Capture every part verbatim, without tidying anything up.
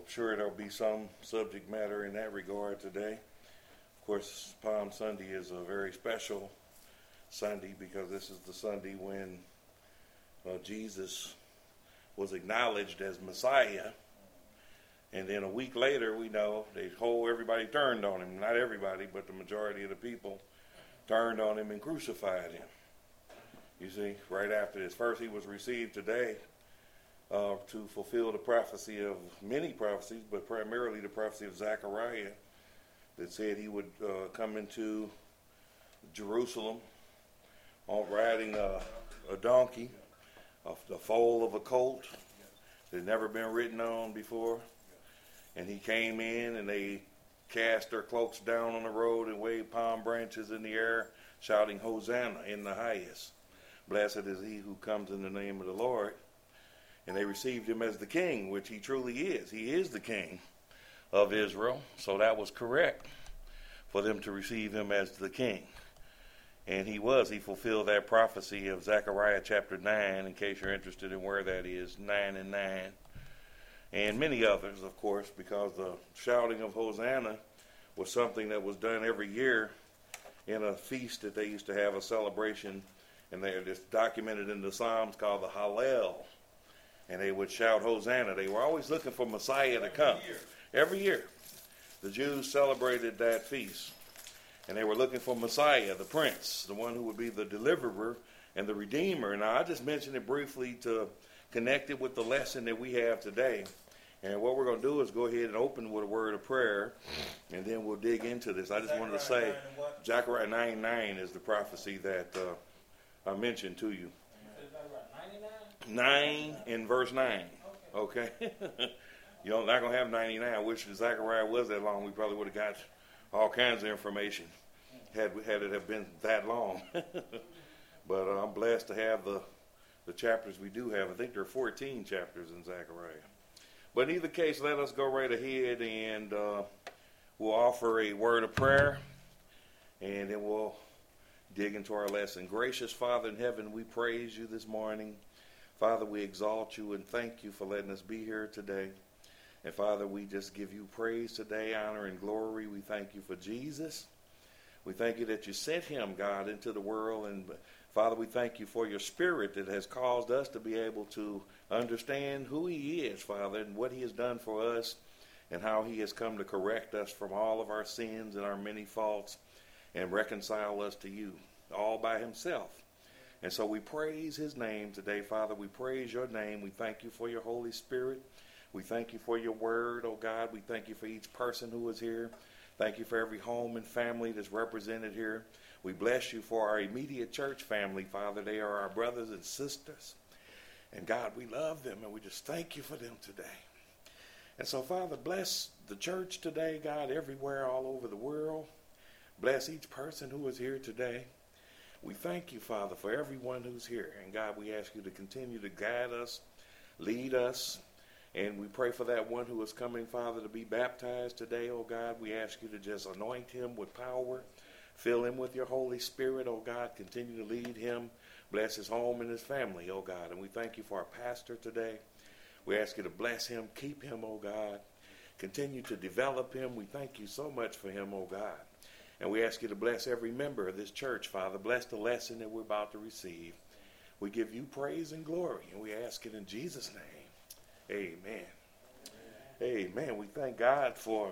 sure there'll be some subject matter in that regard today. Of course, Palm Sunday is a very special Sunday because this is the Sunday when uh, Jesus was acknowledged as Messiah. And then a week later, we know the whole everybody turned on him. Not everybody, but the majority of the people turned on him and crucified him. You see, right after this. First, he was received today uh, to fulfill the prophecy of many prophecies, but primarily the prophecy of Zechariah that said he would uh, come into Jerusalem on riding a, a donkey, a, the foal of a colt that had never been ridden on before. And he came in and they cast their cloaks down on the road and waved palm branches in the air, shouting, Hosanna in the highest. Blessed is he who comes in the name of the Lord. And they received him as the king, which he truly is. He is the king of Israel. So that was correct for them to receive him as the king. And he was. He fulfilled that prophecy of Zechariah chapter nine, in case you're interested in where that is, nine and nine. And many others, of course, because the shouting of Hosanna was something that was done every year in a feast that they used to have, a celebration. And they're just documented in the Psalms called the Hallel. And they would shout Hosanna. They were always looking for Messiah to come. Every year. Every year. The Jews celebrated that feast. And they were looking for Messiah, the Prince, the one who would be the deliverer and the Redeemer. Now, I just mentioned it briefly to connect it with the lesson that we have today. And what we're going to do is go ahead and open with a word of prayer, and then we'll dig into this. I just Zechariah wanted to say, Zechariah nine nine is the prophecy that uh, I mentioned to you. nine in verse nine. Okay? You're not going to have ninety-nine. I wish Zechariah was that long. We probably would have got all kinds of information had, had it have been that long. But uh, I'm blessed to have the, the chapters we do have. I think there are fourteen chapters in Zechariah. But in either case, let us go right ahead and uh, we'll offer a word of prayer, and then we'll dig into our lesson. Gracious Father in heaven, we praise you this morning. Father, we exalt you and thank you for letting us be here today. And Father, we just give you praise today, honor and glory. We thank you for Jesus. We thank you that you sent him, God, into the world. And Father, we thank you for your spirit that has caused us to be able to understand who he is, Father, and what he has done for us and how he has come to correct us from all of our sins and our many faults and reconcile us to you all by himself. And so we praise his name today, Father. We praise your name. We thank you for your Holy Spirit. We thank you for your word, oh God. We thank you for each person who is here. Thank you for every home and family that's represented here. We bless you for our immediate church family, Father. They are our brothers and sisters. And God, we love them, and we just thank you for them today. And so, Father, bless the church today, God, everywhere, all over the world. Bless each person who is here today. We thank you, Father, for everyone who's here. And God, we ask you to continue to guide us, lead us. And we pray for that one who is coming, Father, to be baptized today, oh God. We ask you to just anoint him with power. Fill him with your Holy Spirit, oh God. Continue to lead him. Bless his home and his family, oh God. And we thank you for our pastor today. We ask you to bless him, keep him, oh God. Continue to develop him. We thank you so much for him, oh God. And we ask you to bless every member of this church, Father. Bless the lesson that we're about to receive. We give you praise and glory, and we ask it in Jesus' name. Amen. Amen. We thank God for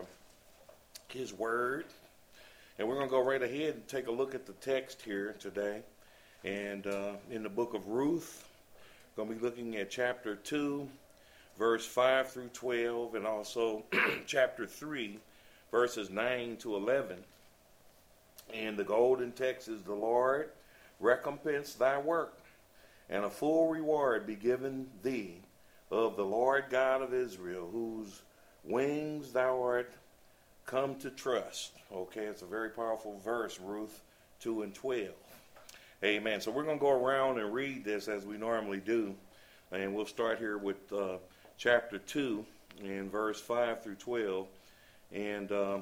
his word. And we're going to go right ahead and take a look at the text here today. And uh, in the book of Ruth, we're going to be looking at chapter two, verse five through twelve, and also chapter three, verses nine to eleven. And the golden text is, the Lord recompense thy work, and a full reward be given thee of the Lord God of Israel, whose wings thou art come to trust. Okay, it's a very powerful verse, Ruth two and twelve. Amen. So we're going to go around and read this as we normally do. And we'll start here with uh, chapter two and verse five through twelve. And uh,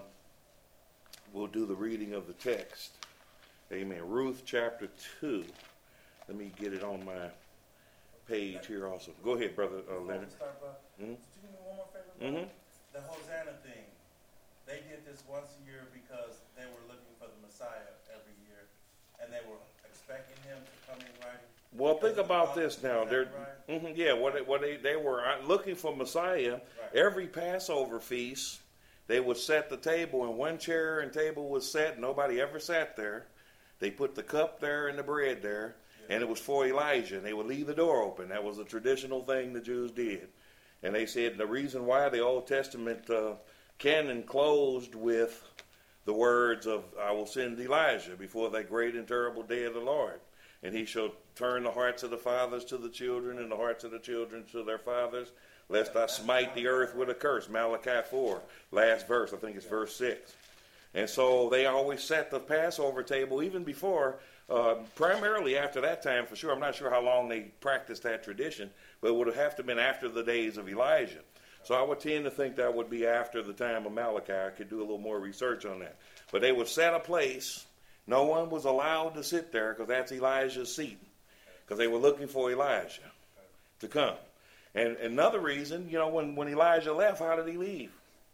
we'll do the reading of the text. Amen. Ruth chapter two. Let me get it on my page here also. Go ahead, Brother uh, Leonard. Start by, mm-hmm. Did you give me one more favor? Mm-hmm. this once a year because they were looking for the Messiah every year, and they were expecting him to come in writing? Well, think about this now. They're, right? mm-hmm, yeah, what, they, what they, they were looking for Messiah. Right. Every Passover feast, they would set the table, and one chair and table was set. Nobody ever sat there. They put the cup there and the bread there, yeah. and it was for Elijah. And they would leave the door open. That was a traditional thing the Jews did. And they said the reason why the Old Testament uh, canon closed with the words of, I will send Elijah before that great and terrible day of the Lord. And he shall turn the hearts of the fathers to the children and the hearts of the children to their fathers, lest I smite the earth with a curse. Malachi four, last verse, I think it's verse six. And so they always set the Passover table even before, uh, primarily after that time for sure. I'm not sure how long they practiced that tradition, but it would have to have been after the days of Elijah. So I would tend to think that would be after the time of Malachi. I could do a little more research on that. But they would set a place. No one was allowed to sit there because that's Elijah's seat. Because they were looking for Elijah to come. And another reason, you know, when, when Elijah left, how did he leave?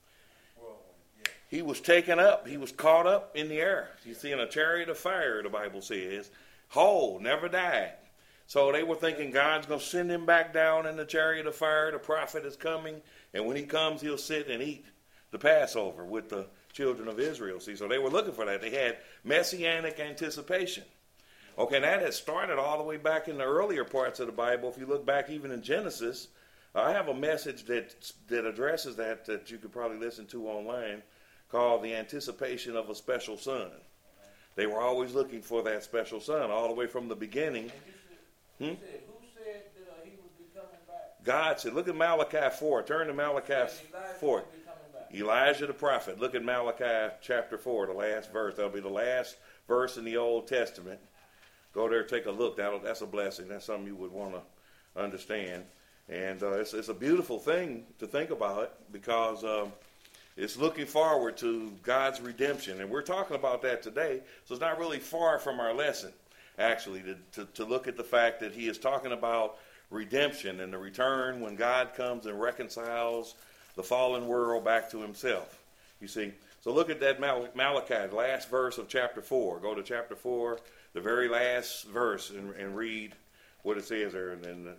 He was taken up. He was caught up in the air. You see, in a chariot of fire, the Bible says, whole, never died. So they were thinking God's going to send him back down in the chariot of fire. The prophet is coming. And when he comes, he'll sit and eat the Passover with the children of Israel. See, so they were looking for that. They had messianic anticipation. Okay, that has started all the way back in the earlier parts of the Bible. If you look back even in Genesis, I have a message that that addresses that that you could probably listen to online called The Anticipation of a Special Son. They were always looking for that special son all the way from the beginning. Hmm? Who said that uh, he would be coming back? God said, look at Malachi four. Turn to Malachi four. Elijah the prophet. Look at Malachi chapter four, the last verse. That'll be the last verse in the Old Testament. Go there, take a look. That'll, that's a blessing. That's something you would want to understand. And uh, it's, it's a beautiful thing to think about because um, it's looking forward to God's redemption. And we're talking about that today, so it's not really far from our lesson, actually, to, to, to look at the fact that he is talking about redemption and the return when God comes and reconciles the fallen world back to himself. You see? So look at that Mal- Malachi, the last verse of chapter four. Go to chapter four, the very last verse, and, and read what it says there. And then, uh,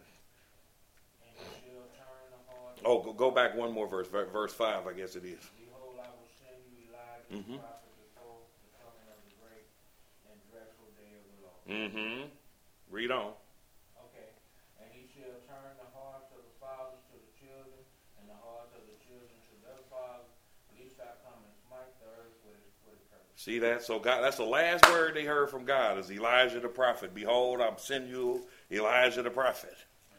oh, go, go back one more verse, verse five, I guess it is. Behold, I will send you Elijah, mm-hmm. the prophet, before the coming of the great and dreadful day of the Lord. Mm-hmm. Read on. Okay. And he shall turn the hearts of the fathers to the children, and the hearts of the children to their fathers, lest I come and smite the earth with a curse. See that? So God, that's the last word they heard from God is Elijah the prophet. Behold, I'm sending you Elijah the prophet.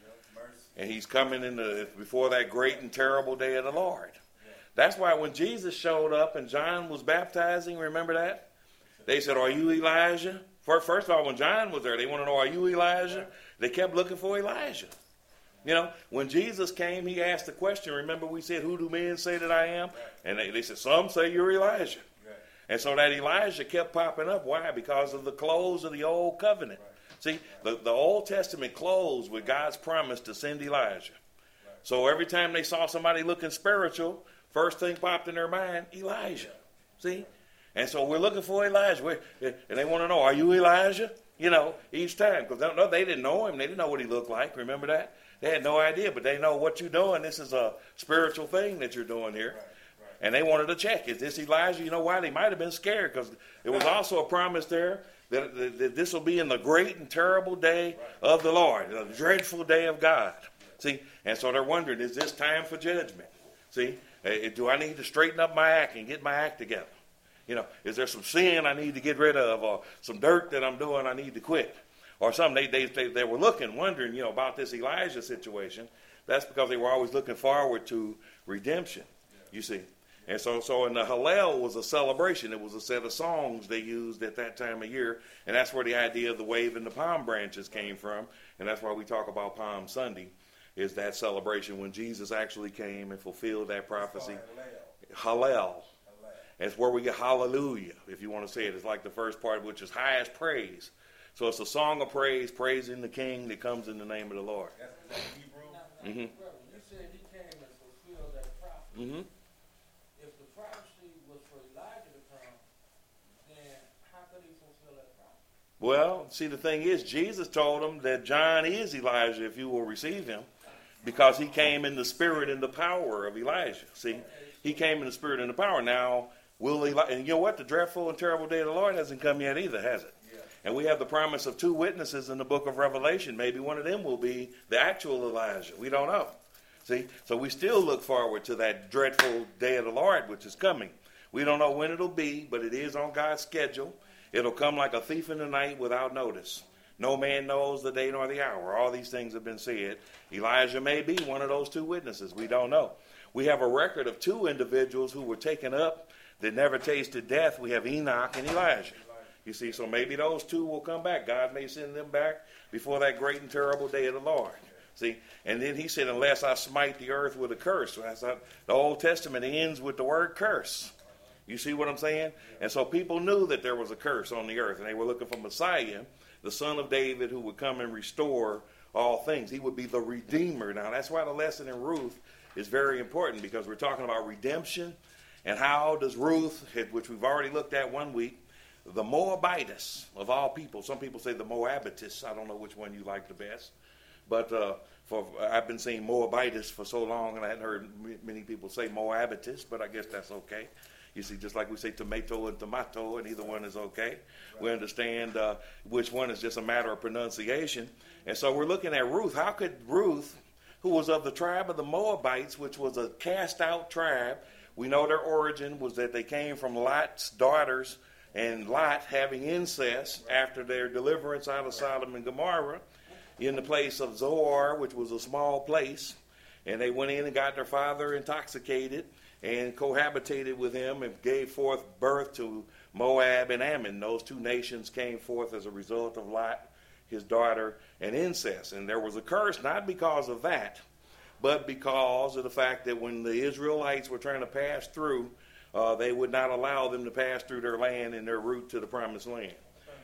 And he's coming in the, before that great and terrible day of the Lord. Yeah. That's why when Jesus showed up and John was baptizing, remember that? They said, are you Elijah? First of all, when John was there, they want to know, are you Elijah? They kept looking for Elijah. You know, when Jesus came, he asked the question. Remember we said, who do men say that I am? And they, they said, some say you're Elijah. And so that Elijah kept popping up. Why? Because of the close of the old covenant. See, the, the Old Testament closed with God's promise to send Elijah. Right. So every time they saw somebody looking spiritual, first thing popped in their mind, Elijah. See? And so we're looking for Elijah. We're, and they want to know, are you Elijah? You know, each time. Because they, they didn't know him. They didn't know what he looked like. Remember that? They had no idea. But they know what you're doing. This is a spiritual thing that you're doing here. Right. Right. And they wanted to check. Is this Elijah? You know why? They might have been scared because there was also a promise there That, that, that this will be in the great and terrible day of the Lord, the dreadful day of God. See, and so they're wondering, is this time for judgment? See, uh, do I need to straighten up my act and get my act together? You know, is there some sin I need to get rid of, or some dirt that I'm doing I need to quit, or something? They they they, they were looking, wondering, you know, about this Elijah situation. That's because they were always looking forward to redemption. You see. And so, so in the Hallel was a celebration. It was a set of songs they used at that time of year. And that's where the idea of the waving the palm branches came from. And that's why we talk about Palm Sunday, is that celebration when Jesus actually came and fulfilled that prophecy. Hallel. That's where we get hallelujah, if you want to say it. It's like the first part, which is highest praise. So it's a song of praise, praising the King that comes in the name of the Lord. That's Hebrew. Mm-hmm. You said he came and fulfilled that prophecy. Mm-hmm. If the prophecy was for could he fulfill that promise? Well, see, the thing is, Jesus told him that John is Elijah if you will receive him, because he came in the spirit and the power of Elijah. See, he came in the spirit and the power. Now, will Eli- and you know what? The dreadful and terrible day of the Lord hasn't come yet either, has it? Yeah. And we have the promise of two witnesses in the book of Revelation. Maybe one of them will be the actual Elijah. We don't know. See, so we still look forward to that dreadful day of the Lord, which is coming. We don't know when it'll be, but it is on God's schedule. It'll come like a thief in the night without notice. No man knows the day nor the hour. All these things have been said. Elijah may be one of those two witnesses. We don't know. We have a record of two individuals who were taken up that never tasted death. We have Enoch and Elijah. You see, so maybe those two will come back. God may send them back before that great and terrible day of the Lord. See, and then he said, unless I smite the earth with a curse. So that's not, the Old Testament ends with the word curse. You see what I'm saying? And so people knew that there was a curse on the earth, and they were looking for Messiah, the son of David, who would come and restore all things. He would be the Redeemer. Now, that's why the lesson in Ruth is very important, because we're talking about redemption. And how does Ruth, which we've already looked at one week, the Moabitess of all people, some people say the Moabitess, I don't know which one you like the best, but uh, for I've been saying Moabitess for so long, and I hadn't heard many people say Moabitess, but I guess that's okay. You see, just like we say tomato and tomato, and either one is okay. Right. We understand uh, which one is just a matter of pronunciation. And so we're looking at Ruth. How could Ruth, who was of the tribe of the Moabites, which was a cast-out tribe, we know their origin was that they came from Lot's daughters, and Lot having incest after their deliverance out of Sodom and Gomorrah in the place of Zoar, which was a small place. And they went in and got their father intoxicated and cohabitated with him and gave forth birth to Moab and Ammon. Those two nations came forth as a result of Lot, his daughter, and incest. And there was a curse, not because of that, but because of the fact that when the Israelites were trying to pass through, uh, they would not allow them to pass through their land and their route to the promised land.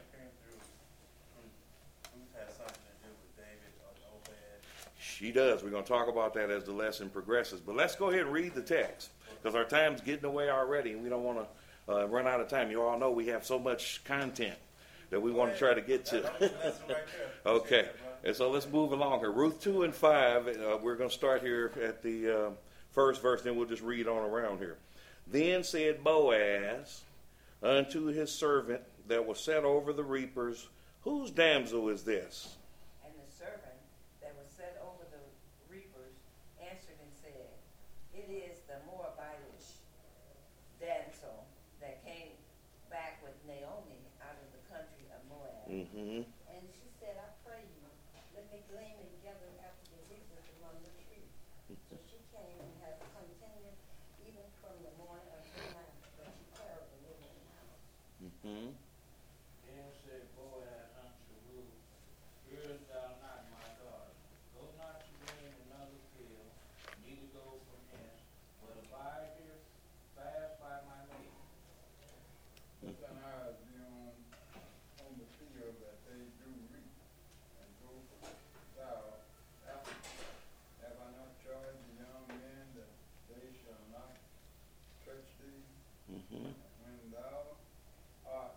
She does. We're going to talk about that as the lesson progresses. But let's go ahead and read the text, because our time's getting away already, and we don't want to uh, run out of time. You all know we have so much content that we want to try to get to. Okay. And so let's move along here. Ruth two and five, uh, we're going to start here at the uh, first verse, then we'll just read on around here. Then said Boaz unto his servant that was set over the reapers, whose damsel is this? And the servant that was set over the reapers answered and said, it is the Moabitish damsel that came back with Naomi out of the country of Moab. Mm-hmm. And she said, I pray you, let me glean together after the reapers among the trees. So she came and had continued even from the morning until night, but she carried the little in the house. Mm-hmm. Then said Boaz unto Ruth, Fearest thou not, my daughter? Go not to glean another field, neither go from hence, but abide here fast by my maid. Let thine eyes be on, on the field that they do reap, and go thou after. Have I not charged the young men that they shall not touch thee? Mm-hmm. When thou art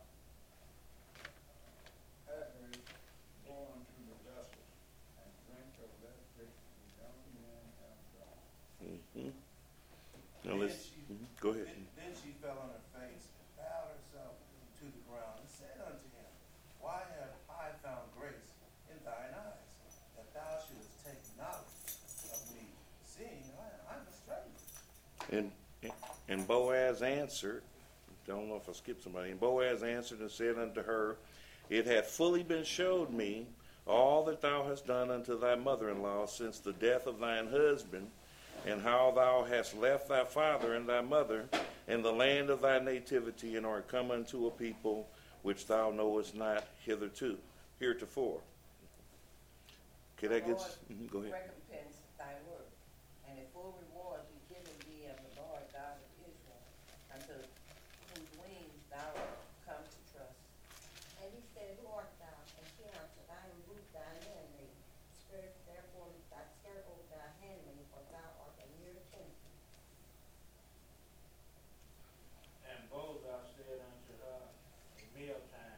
happily born to the vessels, and drink of that which the young men have drawn. Mm-hmm. Now Then let's she- mhm. Go ahead. Then, then she fell on her face and bowed herself to the ground and said unto him, Why have I found grace in thine eyes, that thou shouldest take knowledge of me, seeing I, I'm a stranger? And and Boaz answered, I don't know if I skipped somebody. And Boaz answered and said unto her, It hath fully been showed me all that thou hast done unto thy mother-in-law since the death of thine husband, and how thou hast left thy father and thy mother in the land of thy nativity, and art come unto a people which thou knowest not hitherto, heretofore. Okay, that gets, mhm, go ahead. Recompense thy work, and a full reward be given thee of the Lord God of Israel, unto whose wings thou art come to trust. And he said, Who art thou? And she answered, I am Ruth thy handmaid. Spirit therefore thy skirt over thy handmaid, for thou art a near kinsman. And Boaz said unto her, A mealtime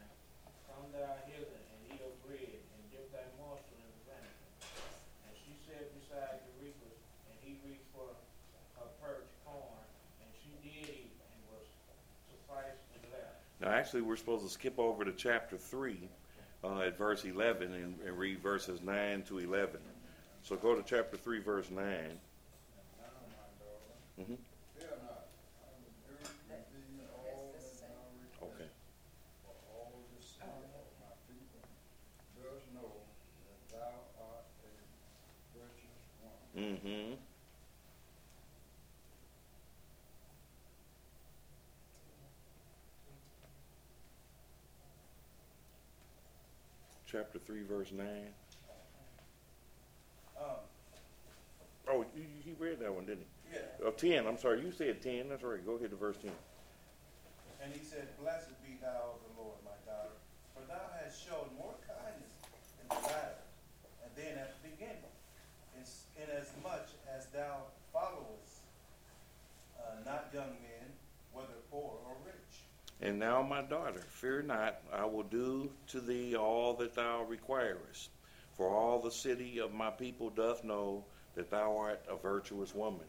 Now, actually, we're supposed to skip over to chapter three uh, at verse eleven and, and read verses nine to eleven. So go to chapter three, verse nine. Mm-hmm. Okay. Mm-hmm. Chapter three, verse nine. Um, Oh, he, he read that one, didn't he? yeah. Oh, ten. I'm sorry. You said ten. That's right. Go ahead to verse ten. And he said, Blessed be thou of the Lord, my daughter, for thou hast showed more kindness in the latter, and then at the beginning, in, inasmuch as thou followest uh, not young men, whether poor or rich. And now, my daughter, fear not, I will do to thee all that thou requirest. For all the city of my people doth know that thou art a virtuous woman.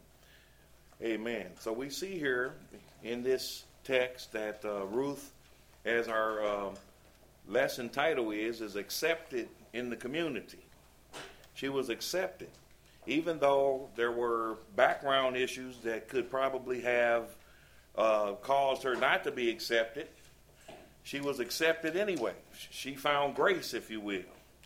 Amen. So we see here in this text that uh, Ruth, as our uh, lesson title is, is accepted in the community. She was accepted, even though there were background issues that could probably have uh, caused her not to be accepted. She was accepted anyway. She found grace, if you will,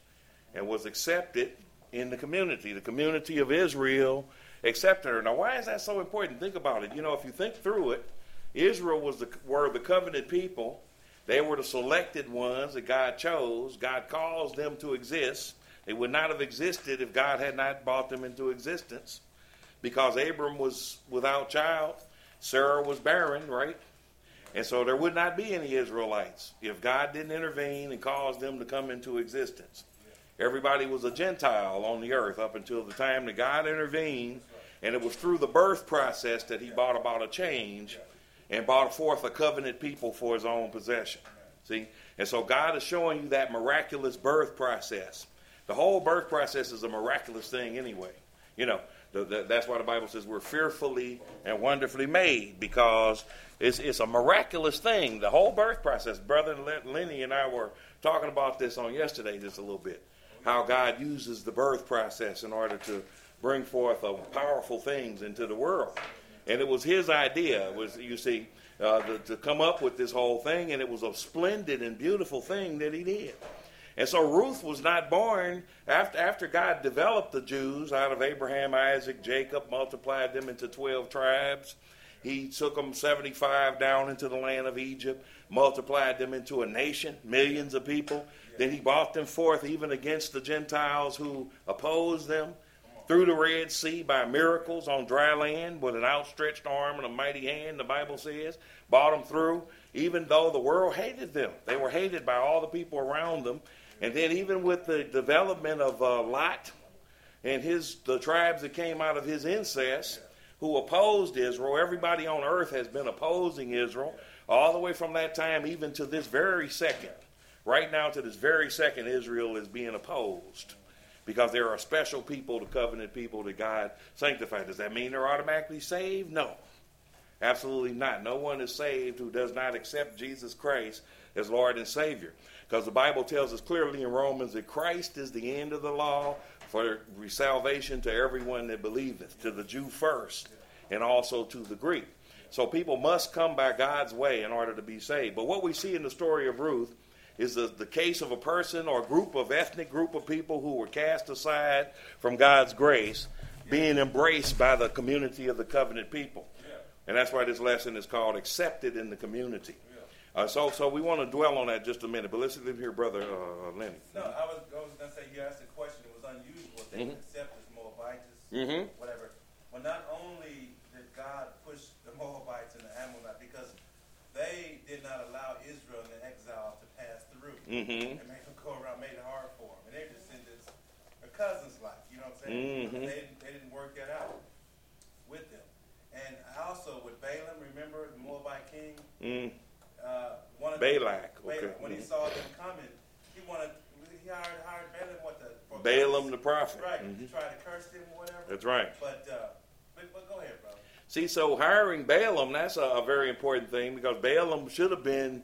and was accepted in the community. The community of Israel accepted her. Now, why is that so important? Think about it. You know, if you think through it, Israel was the, were the covenant people. They were the selected ones that God chose. God caused them to exist. They would not have existed if God had not brought them into existence, because Abram was without child. Sarah was barren, right? And so there would not be any Israelites if God didn't intervene and cause them to come into existence. Everybody was a Gentile on the earth up until the time that God intervened, and it was through the birth process that he brought about a change and brought forth a covenant people for his own possession. See? And so God is showing you that miraculous birth process. The whole birth process is a miraculous thing anyway. You know, the, the, that's why the Bible says we're fearfully and wonderfully made, because it's, it's a miraculous thing. The whole birth process. Brother Lenny and I were talking about this on yesterday just a little bit. How God uses the birth process in order to bring forth uh, powerful things into the world. And it was his idea, was you see, uh, to, to come up with this whole thing, and it was a splendid and beautiful thing that he did. And so Ruth was not born after, after God developed the Jews out of Abraham, Isaac, Jacob, multiplied them into twelve tribes. He took them seventy-five down into the land of Egypt, multiplied them into a nation, millions of people. Then he brought them forth even against the Gentiles who opposed them, through the Red Sea by miracles on dry land with an outstretched arm and a mighty hand, the Bible says. Brought them through, even though the world hated them. They were hated by all the people around them. And then even with the development of uh, Lot and his the tribes that came out of his incest, who opposed Israel. Everybody on earth has been opposing Israel all the way from that time even to this very second. Right now to this very second, Israel is being opposed because there are special people, the covenant people that God sanctified. Does that mean they're automatically saved? No, absolutely not. No one is saved who does not accept Jesus Christ as Lord and Savior, because the Bible tells us clearly in Romans that Christ is the end of the law for salvation to everyone that believeth, to the Jew first and also to the Greek. So people must come by God's way in order to be saved. But what we see in the story of Ruth is the, the case of a person or group of ethnic group of people who were cast aside from God's grace, being embraced by the community of the covenant people. And that's why this lesson is called Accepted in the Community. Uh, so so we want to dwell on that just a minute. But listen to here, Brother uh, Lenny. No, I was, I was going to say, you asked a question that was unusual. They Mm-hmm. would accept as Moabites, Mm-hmm. whatever. Well, not only did God push the Moabites and the Ammonites, because they did not allow Israel in the exile to pass through. Mm-hmm. And made them go around, made it hard for them. And they're descendants, their cousins like, you know what I'm saying? Mm-hmm. They, didn't, they didn't work that out with them. And also with Balaam, remember the Moabite king? Mm. Uh, wanted Balak, to, Balaam, okay. when he Mhm. saw them coming, he wanted, he hired, hired Balaam what the, for Balaam the prophet. right, Mhm. to try to curse them or whatever. That's right. But, uh, but, but go ahead, brother. See, so hiring Balaam, that's a, a very important thing, because Balaam should have been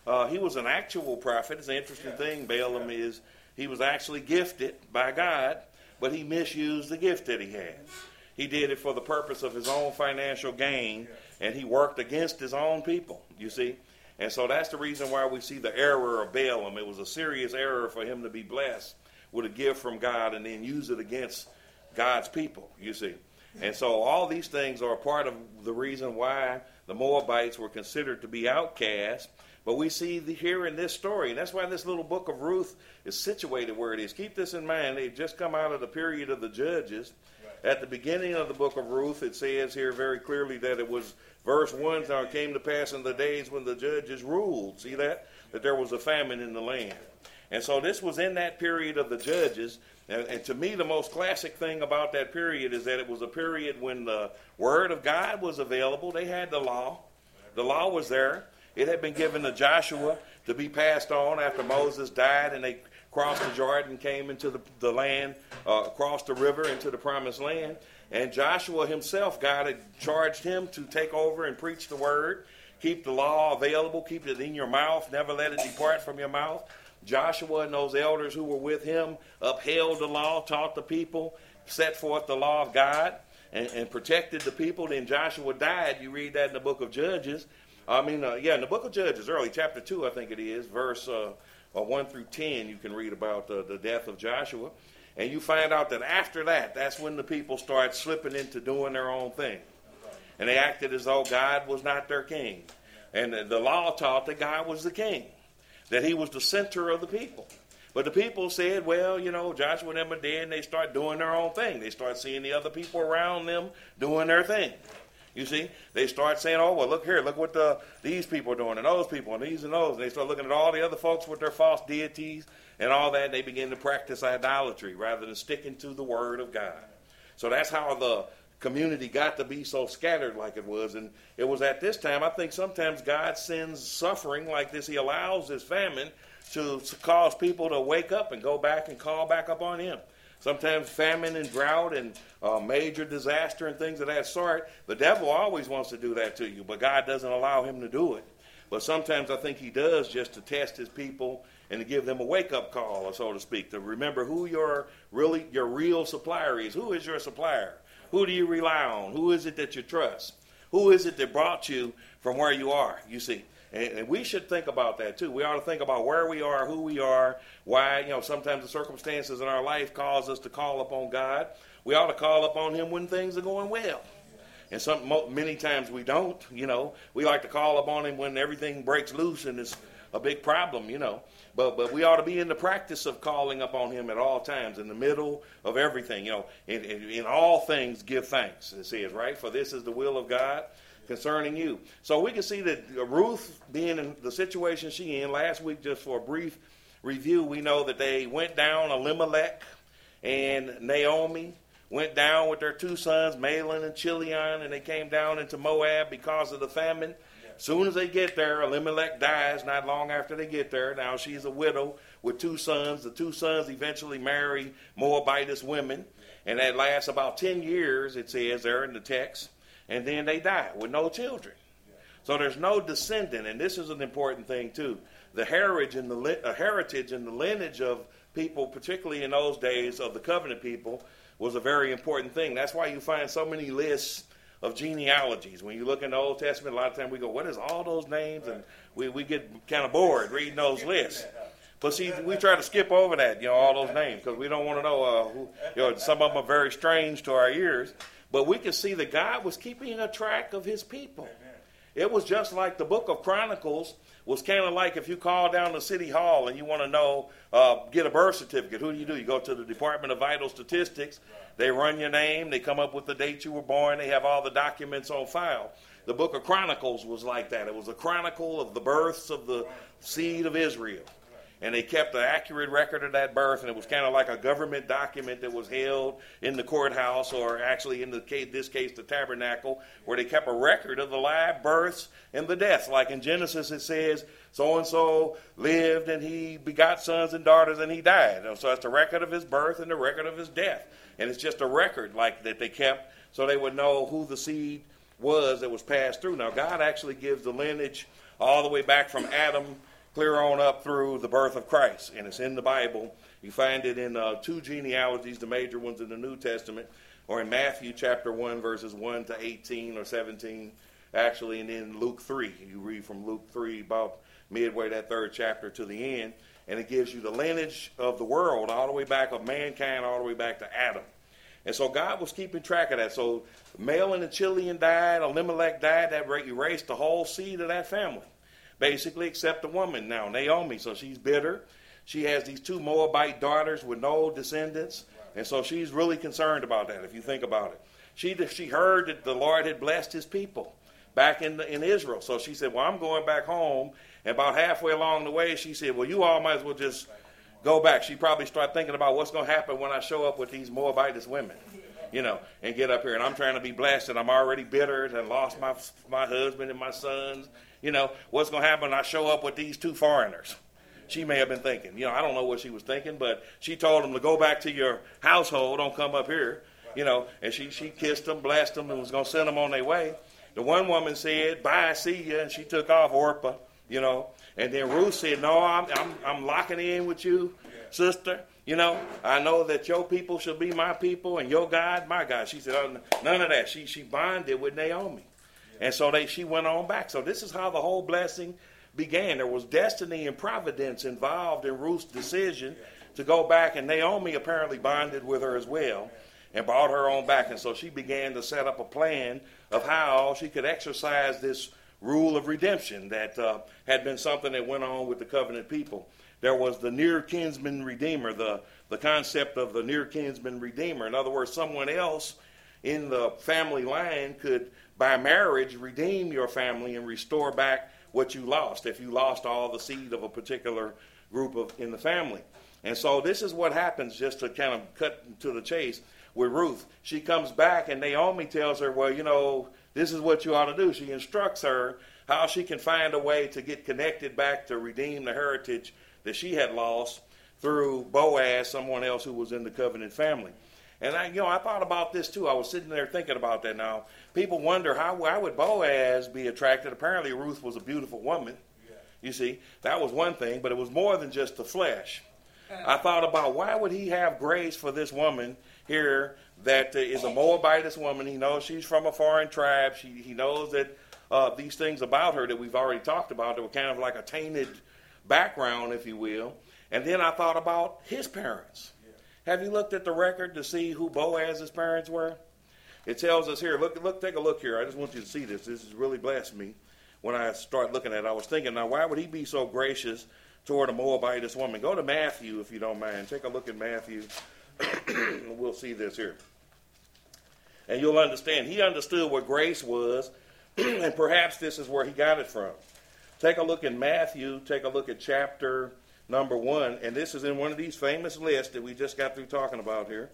Uh, he was an actual prophet. It's an interesting yeah. thing. Balaam yeah. is he was actually gifted by God, but he misused the gift that he had. He did it for the purpose of his own financial gain, yeah. and he worked against his own people, you see. And so that's the reason why we see the error of Balaam. It was a serious error for him to be blessed with a gift from God and then use it against God's people, you see. And so all these things are a part of the reason why the Moabites were considered to be outcasts. But we see the, here in this story, and that's why this little book of Ruth is situated where it is. Keep this in mind. They've just come out of the period of the Judges. Right. At the beginning of the book of Ruth, it says here very clearly that it was, verse one, now it came to pass in the days when the judges ruled. See that? That there was a famine in the land. And so this was in that period of the Judges. And, and to me, the most classic thing about that period is that it was a period when the Word of God was available. They had the law. The law was there. It had been given to Joshua to be passed on after Moses died, and they crossed the Jordan, came into the, the land, uh, crossed the river into the promised land. And Joshua himself, God had charged him to take over and preach the Word, keep the law available, keep it in your mouth, never let it depart from your mouth. Joshua and those elders who were with him upheld the law, taught the people, set forth the law of God, and, and protected the people. Then Joshua died. You read that in the book of Judges. I mean, uh, yeah, in the book of Judges, early, chapter two, I think it is, verse uh, uh, one through ten, you can read about uh, the death of Joshua. And you find out that after that, that's when the people start slipping into doing their own thing. And they acted as though God was not their king. And the, the law taught that God was the king, that he was the center of the people. But the people said, well, you know, Joshua and them are dead, and they start doing their own thing. They start seeing the other people around them doing their thing. You see, they start saying, oh, well, look here, look what the, these people are doing, and those people, and these and those. And they start looking at all the other folks with their false deities and all that. And they begin to practice idolatry rather than sticking to the Word of God. So that's how the community got to be so scattered like it was. And it was at this time, I think sometimes God sends suffering like this. He allows this famine to cause people to wake up and go back and call back up on him. Sometimes famine and drought and uh, major disaster and things of that sort. The devil always wants to do that to you, but God doesn't allow him to do it. But sometimes I think he does just to test his people and to give them a wake-up call, so to speak, to remember who your really your real supplier is. Who is your supplier? Who do you rely on? Who is it that you trust? Who is it that brought you from where you are, you see? And, and we should think about that, too. We ought to think about where we are, who we are, why, you know, sometimes the circumstances in our life cause us to call upon God. We ought to call upon him when things are going well. And some many times we don't, you know. We like to call upon him when everything breaks loose and it's a big problem, you know. But but we ought to be in the practice of calling upon him at all times, in the middle of everything, you know. In, in, in all things give thanks, it says, right? For this is the will of God concerning you. So we can see that Ruth being in the situation she in, last week, just for a brief review, we know that they went down, Elimelech and Naomi went down with their two sons, Mahlon and Chilion, and they came down into Moab because of the famine. As soon as they get there, Elimelech dies not long after they get there. Now she's a widow with two sons. The two sons eventually marry Moabitess women, and that lasts about ten years, it says there in the text, and then they die with no children. So there's no descendant, and this is an important thing too. The heritage and the uh, heritage and the lineage of people, particularly in those days of the covenant people, was a very important thing. That's why you find so many lists of genealogies. When you look in the Old Testament, a lot of times we go, what is all those names? And we, we get kind of bored reading those lists. But see, we try to skip over that, you know, all those names, because we don't want to know, uh, who, you know, some of them are very strange to our ears. But we can see that God was keeping a track of his people. It was just like the book of Chronicles was kind of like if you call down to City Hall and you want to know, uh, get a birth certificate. Who do you do? You go to the Department of Vital Statistics. They run your name. They come up with the date you were born. They have all the documents on file. The book of Chronicles was like that. It was a chronicle of the births of the seed of Israel. And they kept an accurate record of that birth, and it was kind of like a government document that was held in the courthouse, or actually in the case, this case, the tabernacle, where they kept a record of the live births and the deaths. Like in Genesis, it says, so-and-so lived, and he begot sons and daughters, and he died. So it's the record of his birth and the record of his death. And it's just a record like that they kept so they would know who the seed was that was passed through. Now, God actually gives the lineage all the way back from Adam clear on up through the birth of Christ. And it's in the Bible. You find it in uh, two genealogies, the major ones in the New Testament, or in Matthew chapter one, verses one to eighteen or seventeen, actually, and then Luke three. You read from Luke three about midway that third chapter to the end, and it gives you the lineage of the world all the way back, of mankind all the way back to Adam. And so God was keeping track of that. So Mahlon and Chilion died, Elimelech died, that erased the whole seed of that family, basically, except the woman now, Naomi. So she's bitter. She has these two Moabite daughters with no descendants, and so she's really concerned about that, if you think about it. She she heard that the Lord had blessed his people back in the, in Israel. So she said, well, I'm going back home. And about halfway along the way, she said, well, you all might as well just go back. She probably started thinking about what's going to happen when I show up with these Moabitess women, you know, and get up here. And I'm trying to be blessed, and I'm already bitter and lost my my husband and my sons. You know, what's going to happen when I show up with these two foreigners? She may have been thinking. You know, I don't know what she was thinking, but she told them to go back to your household. Don't come up here. You know, and she, she kissed them, blessed them, and was going to send them on their way. The one woman said, bye, see ya, and she took off, Orpah. You know, and then Ruth said, no, I'm, I'm I'm locking in with you, sister. You know, I know that your people shall be my people and your God, my God. She said, oh, none of that. She she bonded with Naomi. And so they she went on back. So this is how the whole blessing began. There was destiny and providence involved in Ruth's decision to go back. And Naomi apparently bonded with her as well and brought her on back. And so she began to set up a plan of how she could exercise this rule of redemption that uh, had been something that went on with the covenant people. There was the near kinsman redeemer, the, the concept of the near kinsman redeemer. In other words, someone else in the family line could, by marriage, redeem your family and restore back what you lost if you lost all the seed of a particular group of in the family. And so this is what happens, just to kind of cut to the chase, with Ruth. She comes back and Naomi tells her, well, you know, this is what you ought to do. She instructs her how she can find a way to get connected back to redeem the heritage that she had lost through Boaz, someone else who was in the covenant family. And I, you know, I thought about this too. I was sitting there thinking about that. Now, people wonder how why would Boaz be attracted? Apparently, Ruth was a beautiful woman. You see, that was one thing, but it was more than just the flesh. I thought about why would he have grace for this woman here that uh, is a Moabitess woman. He knows she's from a foreign tribe. She, he knows that uh, these things about her that we've already talked about that were kind of like a tainted background, if you will. And then I thought about his parents. Yeah. Have you looked at the record to see who Boaz's parents were? It tells us here. Look, look, take a look here. I just want you to see this. This has really blessed me when I start looking at it. I was thinking, now, why would he be so gracious toward a Moabitess woman? Go to Matthew, if you don't mind. Take a look at Matthew. We'll see this here. And you'll understand. He understood what grace was, and perhaps this is where he got it from. Take a look in Matthew. Take a look at chapter number one. And this is in one of these famous lists that we just got through talking about here.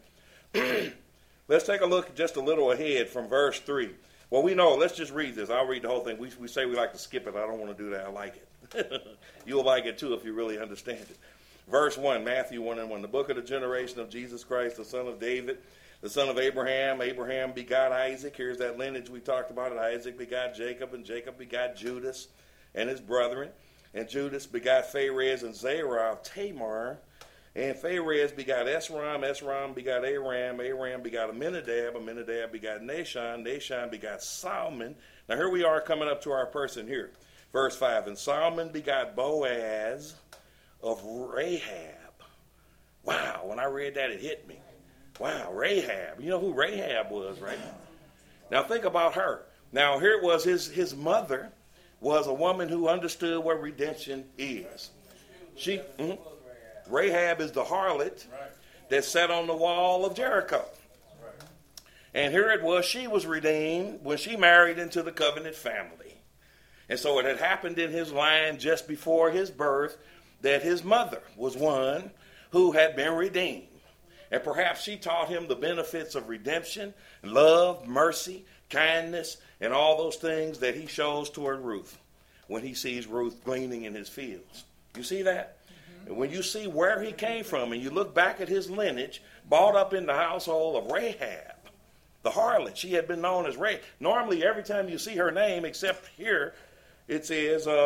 Let's take a look just a little ahead from verse three. Well, we know. Let's just read this. I'll read the whole thing. We, we say we like to skip it. I don't want to do that. I like it. You'll like it too if you really understand it. Verse one, Matthew one and one. The book of the generation of Jesus Christ, the son of David, the son of Abraham. Abraham begot Isaac. Here's that lineage we talked about. Isaac begot Jacob, and Jacob begot Judas and his brethren. And Judas begot Pharez and Zerah of Tamar. And Pharez begot Esrom. Esrom begot Aram. Aram begot Aminadab. Aminadab begot Nahshon. Nahshon begot Salmon. Now here we are coming up to our person here. Verse five. And Salmon begot Boaz of Rahab. Wow, when I read that, it hit me. Wow, Rahab. You know who Rahab was, right? Now think about her. Now here it was, his, his mother was a woman who understood what redemption is. She, mm-hmm, Rahab is the harlot that sat on the wall of Jericho. And here it was, she was redeemed when she married into the covenant family. And so it had happened in his line just before his birth that his mother was one who had been redeemed. And perhaps she taught him the benefits of redemption, love, mercy, kindness, and all those things that he shows toward Ruth when he sees Ruth gleaning in his fields. You see that? Mm-hmm. And when you see where he came from and you look back at his lineage, brought up in the household of Rahab, the harlot. She had been known as Rahab. Normally, every time you see her name, except here, it says uh,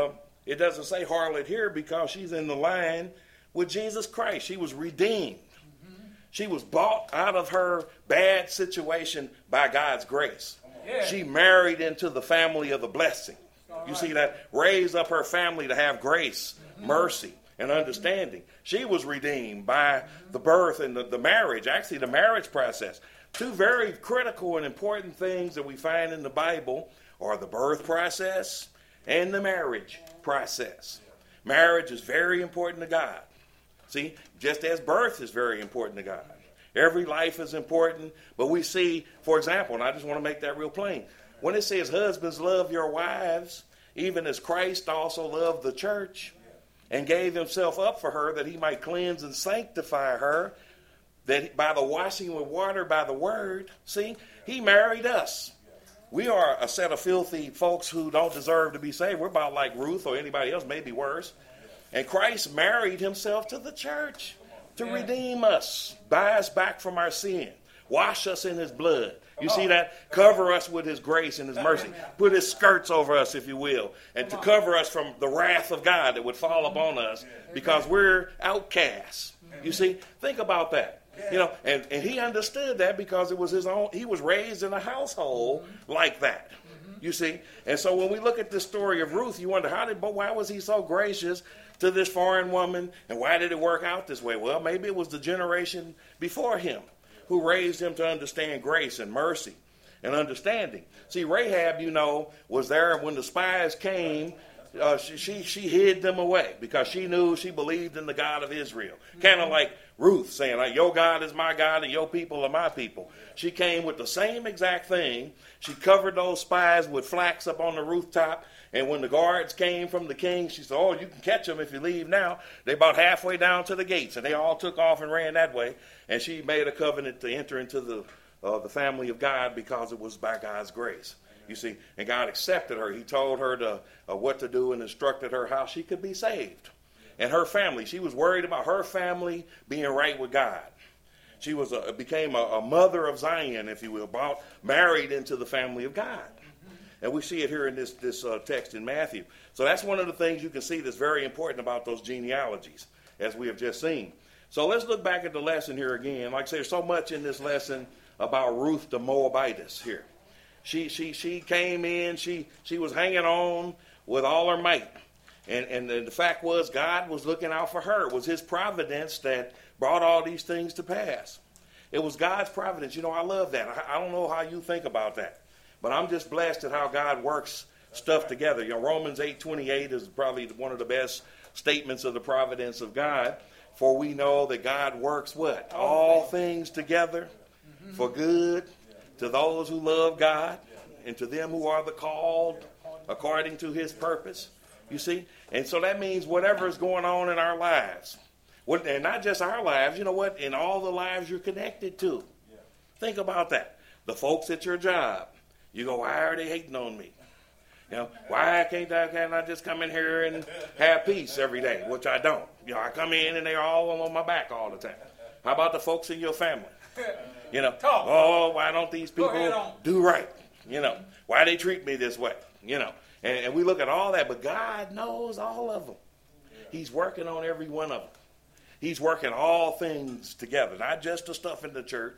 It doesn't say harlot here because she's in the line with Jesus Christ. She was redeemed. Mm-hmm. She was bought out of her bad situation by God's grace. Yeah. She married into the family of the blessing. You right. see that? Raised up her family to have grace, mm-hmm. mercy, and understanding. She was redeemed by mm-hmm. the birth and the, the marriage, actually the marriage process. Two very critical and important things that we find in the Bible are the birth process and the marriage process. Marriage is very important to God. See, just as birth is very important to God. Every life is important, but we see, for example, and I just want to make that real plain, when it says, husbands, love your wives, even as Christ also loved the church and gave himself up for her that he might cleanse and sanctify her, that by the washing with water by the word, see, he married us. We are a set of filthy folks who don't deserve to be saved. We're about like Ruth or anybody else, maybe worse. And Christ married himself to the church to redeem us, buy us back from our sin, wash us in his blood. You see that? Cover us with his grace and his mercy. Put his skirts over us, if you will, and to cover us from the wrath of God that would fall upon us because we're outcasts. You see? Think about that. You know, and, and he understood that because it was his own, he was raised in a household like that. You see? And so when we look at this story of Ruth, you wonder, how did, but why was he so gracious to this foreign woman? And why did it work out this way? Well, maybe it was the generation before him who raised him to understand grace and mercy and understanding. See, Rahab, you know, was there when the spies came. Uh, she, she she hid them away because she knew, she believed in the God of Israel. Kind of like Ruth saying, like, your God is my God and your people are my people. She came with the same exact thing. She covered those spies with flax up on the rooftop. And when the guards came from the king, she said, oh, you can catch them if you leave now. They about halfway down to the gates. And they all took off and ran that way. And she made a covenant to enter into the uh, the family of God because it was by God's grace. You see, and God accepted her. He told her to, uh, what to do and instructed her how she could be saved. And her family, she was worried about her family being right with God. She was a, became a, a mother of Zion, if you will, brought, married into the family of God. And we see it here in this, this uh, text in Matthew. So that's one of the things you can see that's very important about those genealogies, as we have just seen. So let's look back at the lesson here again. Like I say, there's so much in this lesson about Ruth the Moabitess here. She she she came in, she she was hanging on with all her might. And and the, the fact was God was looking out for her. It was his providence that brought all these things to pass. It was God's providence. You know, I love that. I, I don't know how you think about that. But I'm just blessed at how God works stuff together. You know, Romans eight twenty-eight is probably one of the best statements of the providence of God. For we know that God works what? All things together for good to those who love God and to them who are the called according to his purpose. You see? And so that means whatever is going on in our lives, what, and not just our lives, you know what? In all the lives you're connected to. Think about that. The folks at your job. You go, why are they hating on me? You know, why can't I, can't I just come in here and have peace every day? Which I don't. You know, I come in and they're all on my back all the time. How about the folks in your family? You know, oh, why don't these people do right? You know, why they treat me this way? You know, and, and we look at all that, but God knows all of them. He's working on every one of them. He's working all things together, not just the stuff in the church.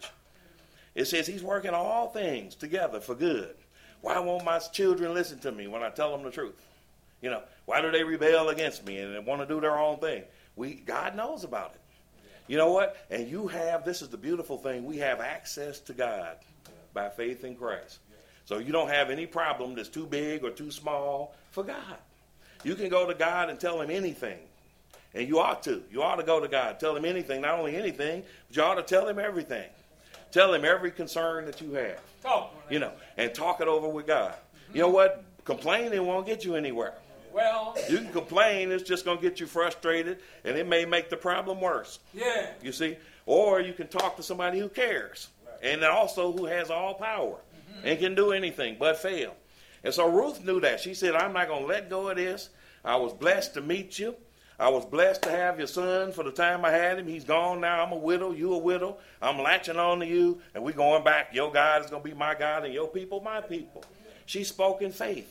It says he's working all things together for good. Why won't my children listen to me when I tell them the truth? You know, why do they rebel against me and want to do their own thing? We God knows about it. You know what? And you have, this is the beautiful thing, we have access to God by faith in Christ. So you don't have any problem that's too big or too small for God. You can go to God and tell him anything. And you ought to. You ought to go to God. Tell him anything. Not only anything, but you ought to tell him everything. Tell him every concern that you have. Talk. You know, and talk it over with God. You know what? Complaining won't get you anywhere. Well, you can complain, it's just going to get you frustrated, and it may make the problem worse. Yeah. You see? Or you can talk to somebody who cares, and also who has all power, mm-hmm. and can do anything but fail. And so Ruth knew that. She said, I'm not going to let go of this. I was blessed to meet you. I was blessed to have your son for the time I had him. He's gone now. I'm a widow. You a widow. I'm latching on to you, and we're going back. Your God is going to be my God, and your people my people. She spoke in faith.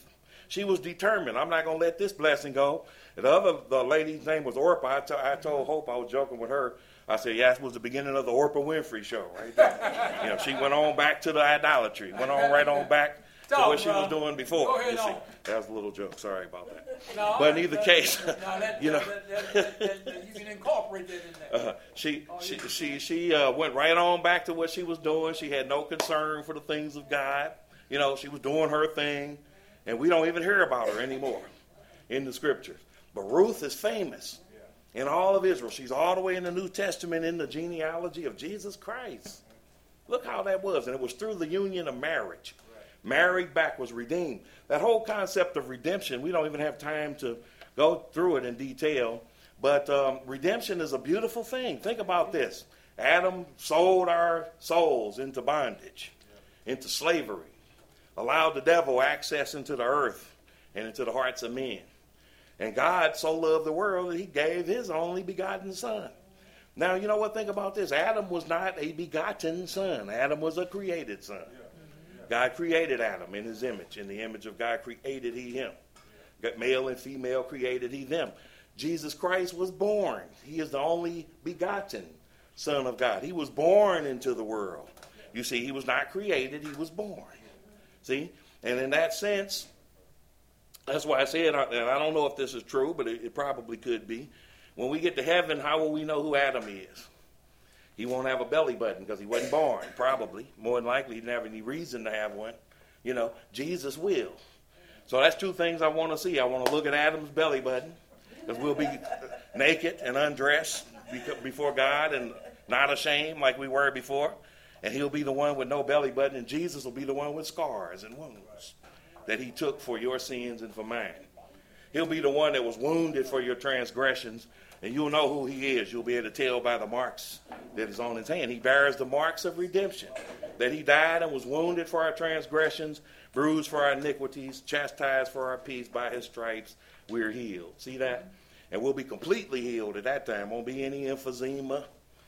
She was determined. I'm not going to let this blessing go. And the other the lady's name was Orpah. I, t- I told Hope, I was joking with her. I said, yeah, that was the beginning of the Oprah Winfrey show right there. You know, she went on back to the idolatry. Went on right on back to Talk, what she bro. was doing before. Go ahead You see, on. that was a little joke. Sorry about that. No, But in either that- case, no, that, you know. that, that, that, that, that, you can incorporate that in there. Uh, she Oh, she yeah. she she uh, went right on back to what she was doing. She had no concern for the things of God. You know, she was doing her thing, and we don't even hear about her anymore in the scriptures. But Ruth is famous in all of Israel. She's all the way in the New Testament in the genealogy of Jesus Christ. Look how that was, and it was through the union of marriage. Married back was redeemed. That whole concept of redemption, we don't even have time to go through it in detail. But um, redemption is a beautiful thing. Think about this. Adam sold our souls into bondage, into slavery, allowed the devil access into the earth and into the hearts of men. And God so loved the world that he gave his only begotten son. Now, you know what? Think about this. Adam was not a begotten son. Adam was a created son. God created Adam in his image. In the image of God created he him. Got male and female created he them. Jesus Christ was born. He is the only begotten Son of God. He was born into the world. You see, he was not created. He was born. See? And in that sense, that's why I said, and I don't know if this is true, but it, it probably could be. When we get to heaven, how will we know who Adam is? He won't have a belly button because he wasn't born, probably. More than likely, he didn't have any reason to have one. You know, Jesus will. So that's two things I want to see. I want to look at Adam's belly button, because we'll be naked and undressed before God and not ashamed like we were before. And he'll be the one with no belly button, and Jesus will be the one with scars and wounds that he took for your sins and for mine. He'll be the one that was wounded for your transgressions, and you'll know who he is. You'll be able to tell by the marks that is on his hand. He bears the marks of redemption, that he died and was wounded for our transgressions, bruised for our iniquities, chastised for our peace. By his stripes we're healed. See that? And we'll be completely healed at that time. Won't be any emphysema,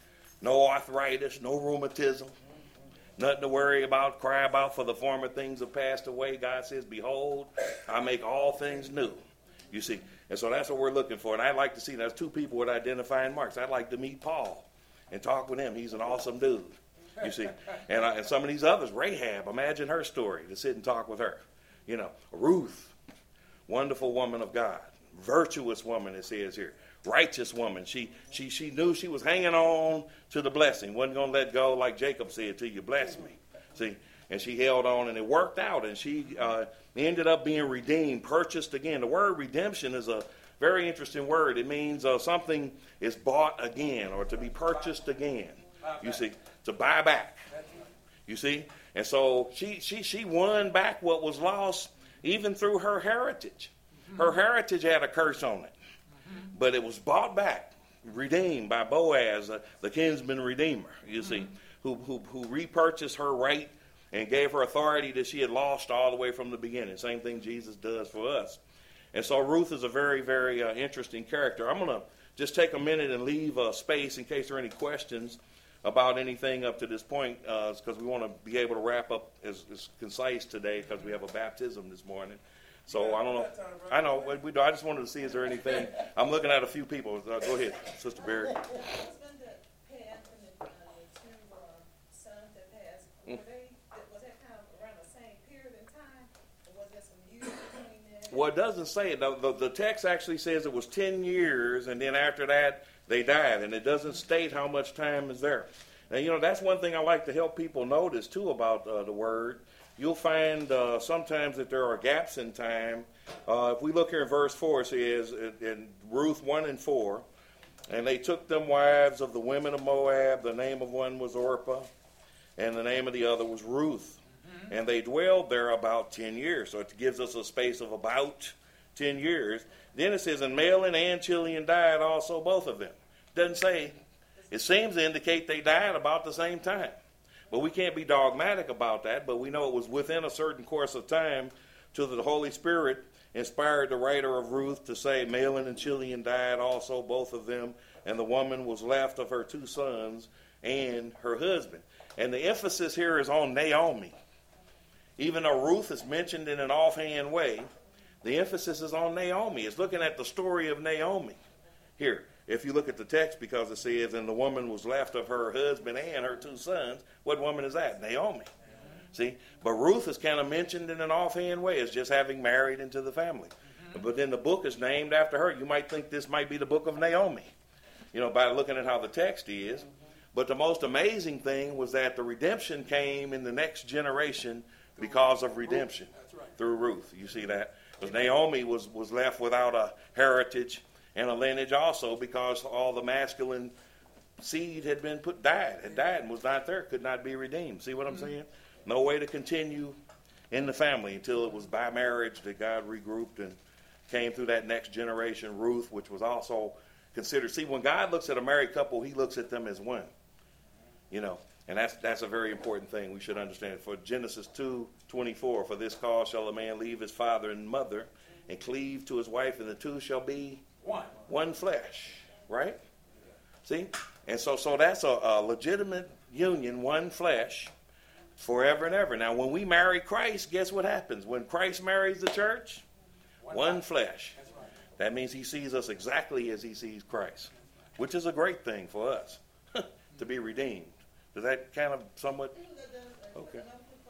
no arthritis, no rheumatism, nothing to worry about, cry about, for the former things have passed away. God says, behold, I make all things new. You see, and so that's what we're looking for. And I'd like to see, there's two people with identifying marks. I'd like to meet Paul and talk with him. He's an awesome dude, you see. And, uh, and some of these others, Rahab, imagine her story, to sit and talk with her. You know, Ruth, wonderful woman of God, virtuous woman, it says here, righteous woman. She she she knew she was hanging on to the blessing, wasn't going to let go, like Jacob said, till you bless me. See, and she held on, and it worked out, and she uh, ended up being redeemed, purchased again. The word redemption is a very interesting word. It means uh, something is bought again, or to be purchased again. You see, to buy back. You see, and so she she she won back what was lost, even through her heritage. Her heritage had a curse on it, but it was bought back, redeemed by Boaz, uh, the kinsman redeemer. You see, who who who repurchased her right and gave her authority that she had lost all the way from the beginning. Same thing Jesus does for us. And so Ruth is a very, very uh, interesting character. I'm going to just take a minute and leave uh, space in case there are any questions about anything up to this point, because uh, we want to be able to wrap up as, as concise today, because we have a baptism this morning. So I don't know. I know. We do. I just wanted to see, is there anything? I'm looking at a few people. Uh, go ahead, Sister Barry. Well, it doesn't say it. The, the, the text actually says it was ten years, and then after that, they died. And it doesn't state how much time is there. Now, you know, that's one thing I like to help people notice, too, about uh, the Word. You'll find uh, sometimes that there are gaps in time. Uh, if we look here in verse four, it says in Ruth one and four, and they took them wives of the women of Moab. The name of one was Orpah, and the name of the other was Ruth. And they dwelled there about ten years. So it gives us a space of about ten years. Then it says, and Mahlon and Chilion died also, both of them. Doesn't say. It seems to indicate they died about the same time. But we can't be dogmatic about that. But we know it was within a certain course of time till the Holy Spirit inspired the writer of Ruth to say, Mahlon and Chilion died also, both of them. And the woman was left of her two sons and her husband. And the emphasis here is on Naomi. Even though Ruth is mentioned in an offhand way, The emphasis is on Naomi. It's looking at the story of Naomi. Here, if you look at the text, because it says, and the woman was left of her husband and her two sons. What woman is that? Naomi. See? But Ruth is kind of mentioned in an offhand way as just having married into the family. Mm-hmm. But then the book is named after her. You might think this might be the book of Naomi, you know, by looking at how the text is. Mm-hmm. But the most amazing thing was that the redemption came in the next generation because of redemption. That's right. Through Ruth. You see that? Because Naomi was, was left without a heritage and a lineage also because all the masculine seed had been put, died, had died and was not there, could not be redeemed. See what I'm mm-hmm. saying? No way to continue in the family until it was by marriage that God regrouped and came through that next generation, Ruth, which was also considered. See, when God looks at a married couple, he looks at them as one. You know, and that's that's a very important thing we should understand. For Genesis two twenty-four, for this cause shall a man leave his father and mother and cleave to his wife, and the two shall be one, one flesh, right? See? And so so that's a, a legitimate union, one flesh, forever and ever. Now, when we marry Christ, guess what happens? When Christ marries the church, one, one flesh. That's right. That means he sees us exactly as he sees Christ, which is a great thing for us to be redeemed. Does that kind of somewhat? Okay.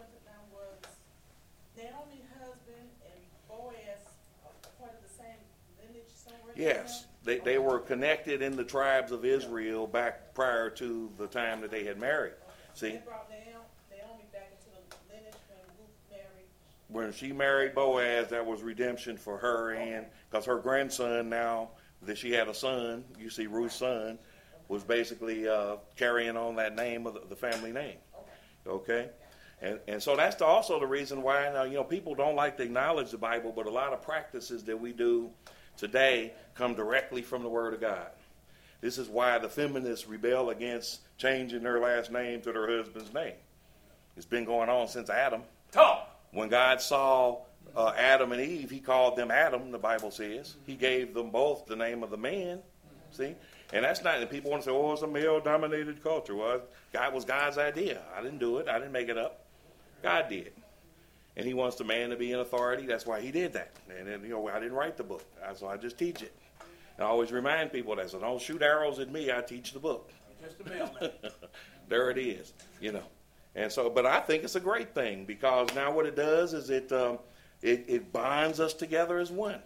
Naomi's husband and Boaz are part of the same lineage somewhere? Yes, they they were connected in the tribes of Israel back prior to the time that they had married. See? They brought Naomi back into the lineage when Ruth married. When she married Boaz, that was redemption for her, and because her grandson now that she had a son, you see Ruth's son, was basically uh, carrying on that name of the, the family name. Okay? And and so that's the, also the reason why, now, you know, people don't like to acknowledge the Bible, but a lot of practices that we do today come directly from the Word of God. This is why the feminists rebel against changing their last name to their husband's name. It's been going on since Adam. Talk. When God saw uh, Adam and Eve, he called them Adam, the Bible says. He gave them both the name of the man. See? And that's not, and people want to say, oh, it's a male-dominated culture. Well, God was God's idea. I didn't do it. I didn't make it up. God did. And he wants the man to be in authority. That's why he did that. And then, you know, I didn't write the book, so I just teach it. And I always remind people that, so don't shoot arrows at me. I teach the book. Just a mailman. There it is, you know. And so, but I think it's a great thing because now what it does is it, um, it, it binds us together as one.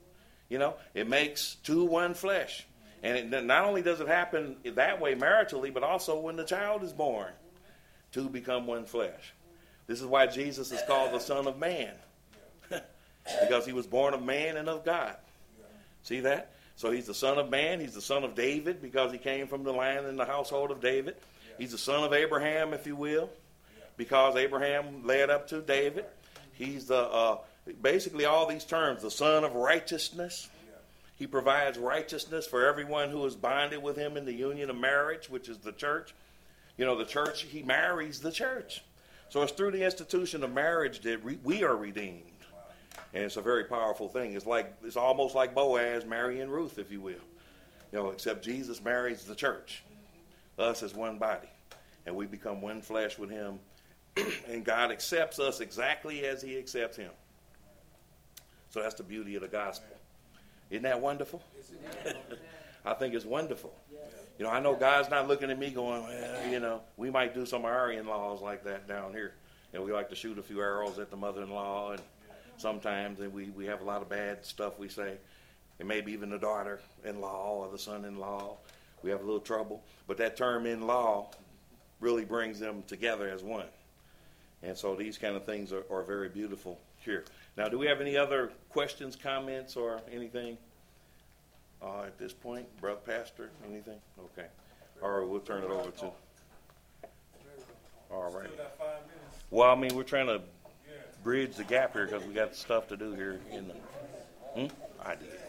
You know, it makes two one flesh. And it, not only does it happen that way maritally, but also when the child is born, two become one flesh. This is why Jesus is called the Son of Man, because he was born of man and of God. See that? So he's the Son of Man. He's the son of David because he came from the line in the household of David. He's the son of Abraham, if you will, because Abraham led up to David. He's the uh, basically all these terms, the son of righteousness. He provides righteousness for everyone who is bonded with him in the union of marriage, which is the church. You know, the church, he marries the church. So it's through the institution of marriage that we, we are redeemed. And it's a very powerful thing. It's like it's almost like Boaz marrying Ruth, if you will. You know, except Jesus marries the church, us as one body. And we become one flesh with him. And God accepts us exactly as he accepts him. So that's the beauty of the gospel. Isn't that wonderful? I think it's wonderful. You know, I know God's not looking at me going, well, you know, we might do some of our in-laws like that down here. And we like to shoot a few arrows at the mother-in-law. And sometimes and we, we have a lot of bad stuff we say. And maybe even the daughter-in-law or the son-in-law. We have a little trouble. But that term in-law really brings them together as one. And so these kind of things are, are very beautiful here. Now, do we have any other questions, comments, or anything uh, at this point? Brother Pastor, anything? Okay. All right, we'll turn it over to. All right. Well, I mean, we're trying to bridge the gap here because we got stuff to do here in the. Hmm? I did.